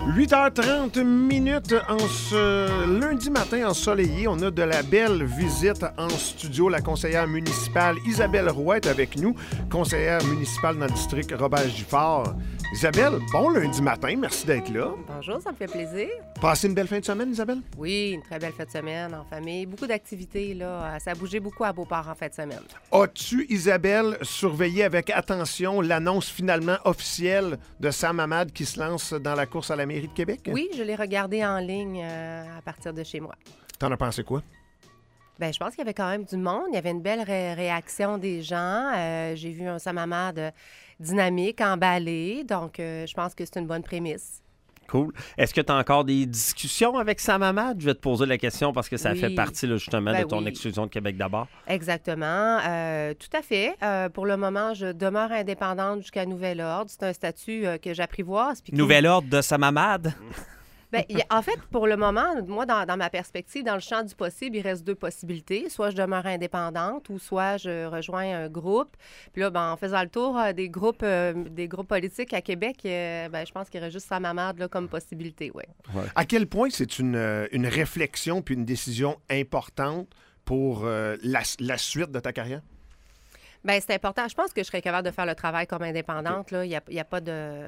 8h30 en ce lundi matin ensoleillé. On a de la belle visite en studio. La conseillère municipale Isabelle Roy est avec nous, conseillère municipale dans le district Robert-Giffard. Isabelle, bon lundi matin, merci d'être là. Bonjour, ça me fait plaisir. Passez une belle fin de semaine, Isabelle? Oui, une très belle fin de semaine en famille. Beaucoup d'activités, là. Ça a bougé beaucoup à Beauport en fin de semaine. As-tu, Isabelle, surveillé avec attention l'annonce finalement officielle de Sam Hamad qui se lance dans la course à la mairie de Québec? Oui, je l'ai regardé en ligne à partir de chez moi. T'en as pensé quoi? Bien, je pense qu'il y avait quand même du monde. Il y avait une belle réaction des gens. J'ai vu un Sam Hamad dynamique, emballé. Donc, je pense que c'est une bonne prémisse. Cool. Est-ce que tu as encore des discussions avec Sam Hamad? Je vais te poser la question parce que ça fait partie là, justement de ton exclusion de Québec d'abord. Exactement. Tout à fait. Pour le moment, je demeure indépendante jusqu'à nouvel ordre. C'est un statut que j'apprivoise. Nouvel ordre de Sam Hamad? Bien, en fait, pour le moment, moi, dans ma perspective, dans le champ du possible, il reste deux possibilités. Soit je demeure indépendante ou soit je rejoins un groupe. Puis là, en faisant le tour des groupes politiques à Québec, je pense qu'il reste juste Sam Hamad là, comme possibilité, oui. Ouais. À quel point c'est une réflexion puis une décision importante pour la suite de ta carrière? Bien, c'est important. Je pense que je serais capable de faire le travail comme indépendante. Là. Il n'y a pas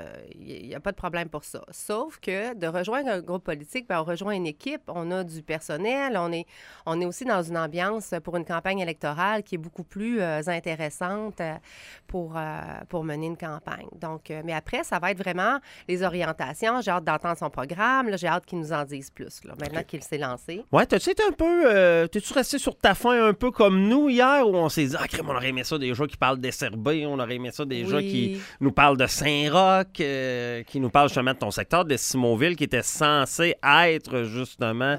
de problème pour ça. Sauf que de rejoindre un groupe politique, bien, on rejoint une équipe, on a du personnel, on est aussi dans une ambiance pour une campagne électorale qui est beaucoup plus intéressante pour mener une campagne. Donc, mais après, ça va être vraiment les orientations. J'ai hâte d'entendre son programme. Là, j'ai hâte qu'il nous en dise plus, là, maintenant qu'il s'est lancé. Ouais, t'as-tu été un peu... t'es-tu resté sur ta faim un peu comme nous hier, où on s'est dit « Ah, crème, on aurait aimé ça des gens qui parlent d'SRB, on aurait aimé ça des gens qui nous parlent de Saint-Roch, qui nous parlent justement de ton secteur de Simonville, qui était censé être justement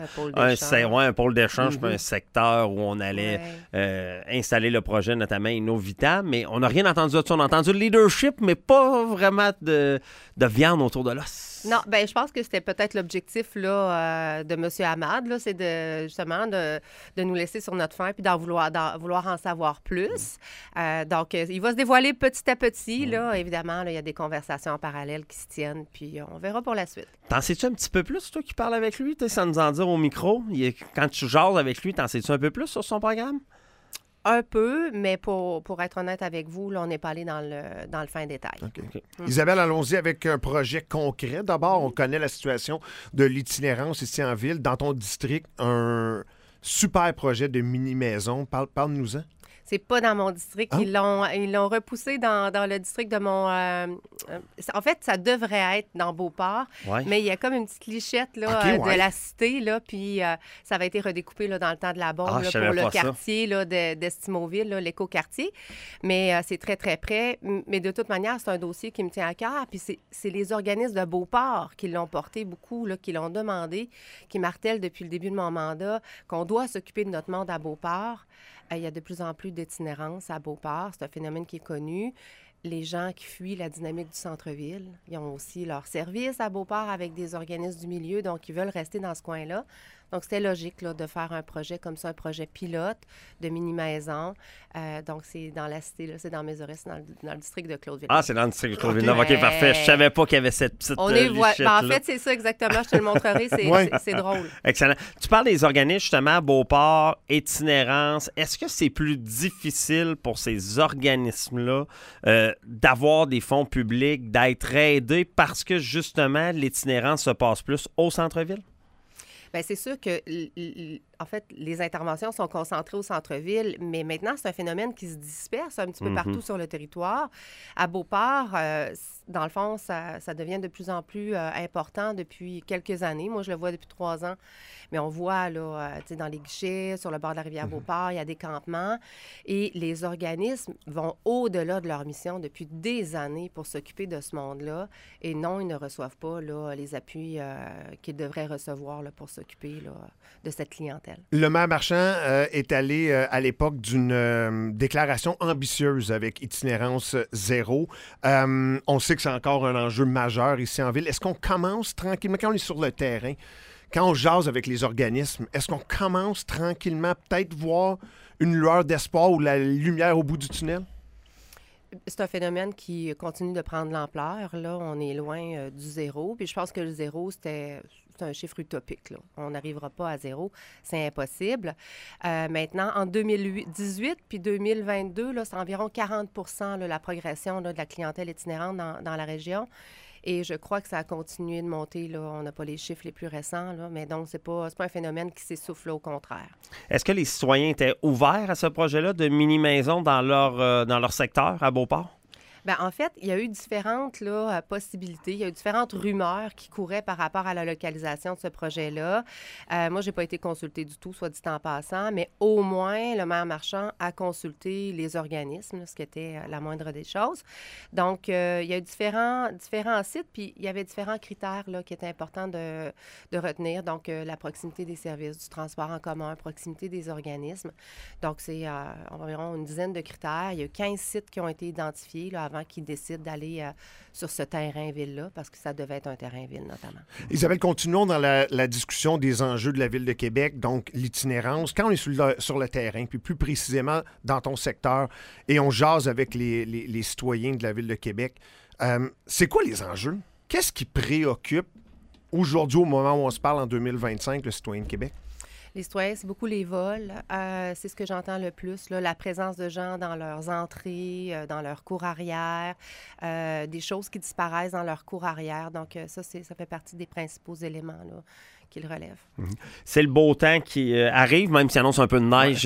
un pôle d'échange, un secteur où on allait installer le projet, notamment Innovitam, mais on n'a rien entendu de ça. On a entendu le leadership, mais pas vraiment de viande autour de l'os. Non, bien, je pense que c'était peut-être l'objectif là, de M. Hamad, là, c'est justement de nous laisser sur notre faim puis d'en vouloir en savoir plus. Donc, il va se dévoiler petit à petit. Là, évidemment, il y a des conversations en parallèle qui se tiennent, puis on verra pour la suite. T'en sais-tu un petit peu plus, toi, qui parles avec lui? Sans nous en dire au micro. Quand tu jases avec lui, t'en sais-tu un peu plus sur son programme? Un peu, mais pour être honnête avec vous, là, on n'est pas allé dans le fin détail. Okay. Isabelle, allons-y avec un projet concret. D'abord, on connaît la situation de l'itinérance ici en ville. Dans ton district, un super projet de mini-maison. Parle-nous-en. C'est pas dans mon district. Ils l'ont repoussé dans le district de mon... en fait, ça devrait être dans Beauport, mais il y a comme une petite lichette là, de la cité, là, puis ça avait été redécoupé là, dans le temps de la bombe pour le quartier là, d'Estimoville, là, l'éco-quartier. Mais c'est très, très près. Mais de toute manière, c'est un dossier qui me tient à cœur. Puis c'est les organismes de Beauport qui l'ont porté beaucoup, là, qui l'ont demandé, qui martèlent depuis le début de mon mandat qu'on doit s'occuper de notre monde à Beauport. Il y a de plus en plus d'itinérance à Beauport. C'est un phénomène qui est connu. Les gens qui fuient la dynamique du centre-ville, ils ont aussi leur service à Beauport avec des organismes du milieu, donc ils veulent rester dans ce coin-là. Donc, c'était logique là, de faire un projet comme ça, un projet pilote de mini-maison. Donc, c'est dans la cité, là, c'est dans Mésoris, dans le district de Claude-Villeneuve. Ah, c'est dans le district de Claude-Villeneuve. OK, parfait. Je savais pas qu'il y avait cette petite lichette-là. En fait, c'est ça exactement. Je te le montrerai. C'est drôle. Excellent. Tu parles des organismes, justement, Beauport, itinérance. Est-ce que c'est plus difficile pour ces organismes-là d'avoir des fonds publics, d'être aidés parce que, justement, l'itinérance se passe plus au centre-ville? Bien, c'est sûr que, en fait, les interventions sont concentrées au centre-ville, mais maintenant, c'est un phénomène qui se disperse un petit peu partout sur le territoire. À Beauport, dans le fond, ça devient de plus en plus important depuis quelques années. Moi, je le vois depuis 3 ans, mais on voit, là, dans les guichets, sur le bord de la rivière Beauport, il y a des campements, et les organismes vont au-delà de leur mission depuis des années pour s'occuper de ce monde-là, et non, ils ne reçoivent pas là, les appuis qu'ils devraient recevoir là, pour s'occuper là, de cette clientèle. Le maire Marchand est allé à l'époque d'une déclaration ambitieuse avec itinérance zéro. On sait que c'est encore un enjeu majeur ici en ville. Est-ce qu'on commence tranquillement, quand on est sur le terrain, quand on jase avec les organismes, est-ce qu'on commence tranquillement peut-être voir une lueur d'espoir ou la lumière au bout du tunnel? C'est un phénomène qui continue de prendre l'ampleur. Là, on est loin du zéro. Puis je pense que le zéro, c'est un chiffre utopique. Là. On n'arrivera pas à zéro. C'est impossible. Maintenant, en 2018 puis 2022, là, c'est environ 40 là, la progression là, de la clientèle itinérante dans la région. Et je crois que ça a continué de monter. Là. On n'a pas les chiffres les plus récents, là, mais donc, c'est pas un phénomène qui s'essouffle, au contraire. Est-ce que les citoyens étaient ouverts à ce projet-là de mini-maison dans leur secteur à Beauport? Bien, en fait, il y a eu différentes possibilités. Il y a eu différentes rumeurs qui couraient par rapport à la localisation de ce projet-là. Moi, je n'ai pas été consultée du tout, soit dit en passant, mais au moins, le maire Marchand a consulté les organismes, là, ce qui était la moindre des choses. Donc, il y a eu différents sites, puis il y avait différents critères là, qui étaient importants de retenir. Donc, la proximité des services, du transport en commun, proximité des organismes. Donc, c'est environ une dizaine de critères. Il y a eu 15 sites qui ont été identifiés là, avant qu'ils décident d'aller sur ce terrain-ville-là, parce que ça devait être un terrain-ville, notamment. Isabelle, continuons dans la discussion des enjeux de la Ville de Québec, donc l'itinérance. Quand on est sur le terrain, puis plus précisément dans ton secteur, et on jase avec les citoyens de la Ville de Québec, c'est quoi les enjeux? Qu'est-ce qui préoccupe aujourd'hui, au moment où on se parle en 2025, le citoyen de Québec? Les citoyens, c'est beaucoup les vols. C'est ce que j'entends le plus, là, la présence de gens dans leurs entrées, dans leur cour arrière, des choses qui disparaissent dans leur cour arrière. Donc, ça fait partie des principaux éléments là, qu'ils relèvent. C'est le beau temps qui arrive, même s'il annonce un peu de neige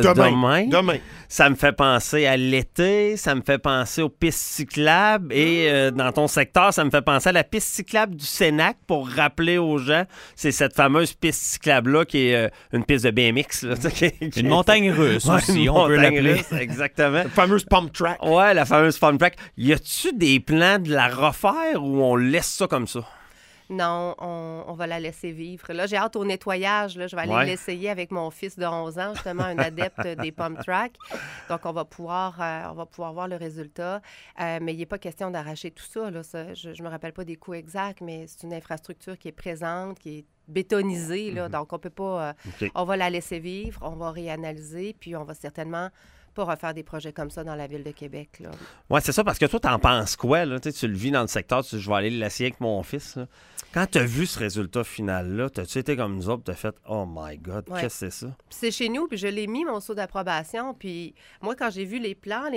demain. Ça me fait penser à l'été, ça me fait penser aux pistes cyclables et dans ton secteur, ça me fait penser à la piste cyclable du Sénac pour rappeler aux gens, c'est cette fameuse piste cyclable-là qui est une piste de BMX. Là, une montagne russe aussi, on peut l'appeler. Exactement. La fameuse pump track. Ouais, la fameuse pump track. Y a-tu des plans de la refaire ou on laisse ça comme ça? Non, on va la laisser vivre. Là, j'ai hâte au nettoyage. Là. Je vais aller l'essayer avec mon fils de 11 ans, justement, un adepte des pump tracks. Donc, on va pouvoir voir le résultat. Mais il n'est pas question d'arracher tout ça. Là. Je ne me rappelle pas des coûts exacts, mais c'est une infrastructure qui est présente, qui est bétonisée. Là. Donc, on peut pas... On va la laisser vivre, on va réanalyser, puis on va certainement pas refaire des projets comme ça dans la Ville de Québec. Oui, c'est ça, parce que toi, t'en penses quoi? Là? Tu le vis dans le secteur, je vais aller l'essayer avec mon fils. Là. Quand tu as vu ce résultat final-là, t'as-tu été comme nous autres, t'as fait « Oh my God, qu'est-ce que c'est ça? » C'est chez nous, puis je l'ai mis, mon sceau d'approbation. Puis moi, quand j'ai vu les plans,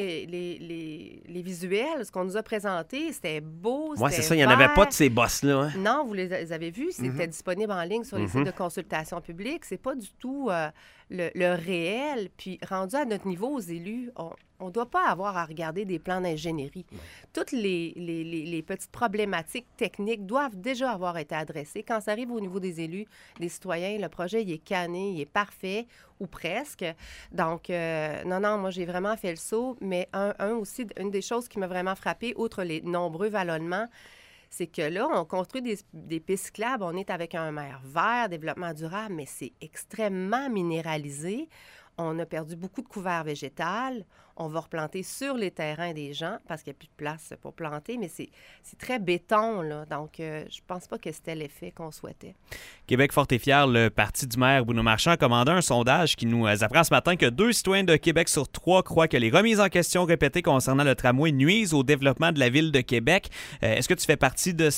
les visuels, ce qu'on nous a présenté, c'était beau, Oui, c'est ça, il n'y en avait pas de ces bosses-là. Hein? Non, vous les avez vus, c'était disponible en ligne sur les sites de consultation publique. C'est pas du tout le réel. Puis rendu à notre niveau aux élus, on ne doit pas avoir à regarder des plans d'ingénierie. Toutes les petites problématiques techniques doivent déjà avoir été adressées. Quand ça arrive au niveau des élus, des citoyens, le projet, il est cané, il est parfait, ou presque. Donc, non, moi, j'ai vraiment fait le saut. Mais aussi, une des choses qui m'a vraiment frappée, outre les nombreux vallonnements, c'est que là, on construit des pistes cyclables, on est avec un maire vert, développement durable, mais c'est extrêmement minéralisé. On a perdu beaucoup de couvert végétal. On va replanter sur les terrains des gens parce qu'il n'y a plus de place pour planter, mais c'est très béton, là. Donc, je pense pas que c'était l'effet qu'on souhaitait. Québec fort et fier, le parti du maire Bruno Marchand a commandé un sondage qui nous apprend ce matin que 2 citoyens de Québec sur 3 croient que les remises en question répétées concernant le tramway nuisent au développement de la Ville de Québec. Est-ce que tu fais partie de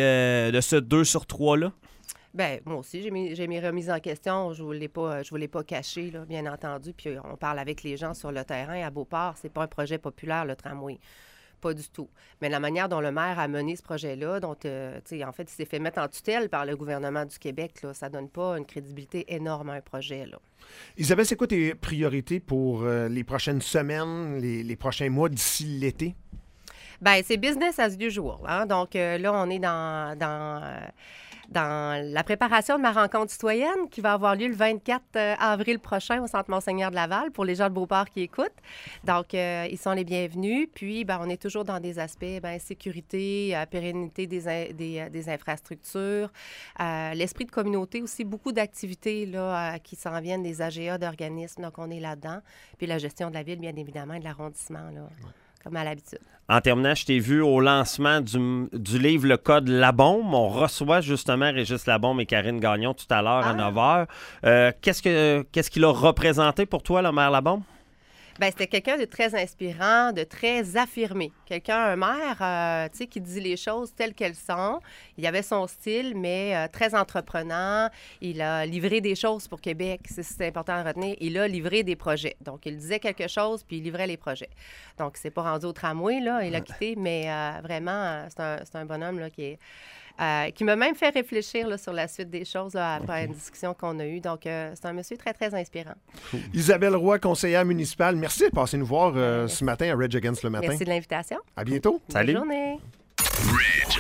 ce 2 sur 3-là? Bien, moi aussi, j'ai mes remises en question. Je ne voulais pas cacher, là, bien entendu. Puis on parle avec les gens sur le terrain. À Beauport, c'est pas un projet populaire, le tramway. Pas du tout. Mais la manière dont le maire a mené ce projet-là, dont, en fait, il s'est fait mettre en tutelle par le gouvernement du Québec, là, ça donne pas une crédibilité énorme à un projet, là. Isabelle, c'est quoi tes priorités pour les prochaines semaines, les prochains mois d'ici l'été? Bien, c'est business as usual. Hein? Donc, là, on est dans la préparation de ma rencontre citoyenne qui va avoir lieu le 24 avril prochain au Centre Monseigneur de Laval pour les gens de Beauport qui écoutent. Donc, ils sont les bienvenus. Puis, on est toujours dans des aspects sécurité, pérennité des infrastructures, l'esprit de communauté aussi, beaucoup d'activités là, qui s'en viennent des AGA d'organismes. Donc, on est là-dedans. Puis, la gestion de la ville, bien évidemment, et de l'arrondissement, là. Comme à l'habitude. En terminant, je t'ai vu au lancement du livre Le Code Labaume. On reçoit justement Régis Labaume et Karine Gagnon tout à l'heure à 9h. Qu'est-ce qu'il a représenté pour toi, le maire Labaume? Bien, c'était quelqu'un de très inspirant, de très affirmé. Un maire, tu sais, qui dit les choses telles qu'elles sont. Il avait son style, mais très entreprenant. Il a livré des choses pour Québec, c'est important à retenir. Il a livré des projets. Donc, il disait quelque chose, puis il livrait les projets. Donc, c'est pas rendu au tramway, là, il a quitté, mais vraiment, c'est un bonhomme là, qui m'a même fait réfléchir là, sur la suite des choses là, après une discussion qu'on a eue. Donc, c'est un monsieur très, très inspirant. Cool. Isabelle Roy, conseillère municipale, merci de passer nous voir ce matin à Rage Against le matin. Merci de l'invitation. À bientôt. Bonne journée.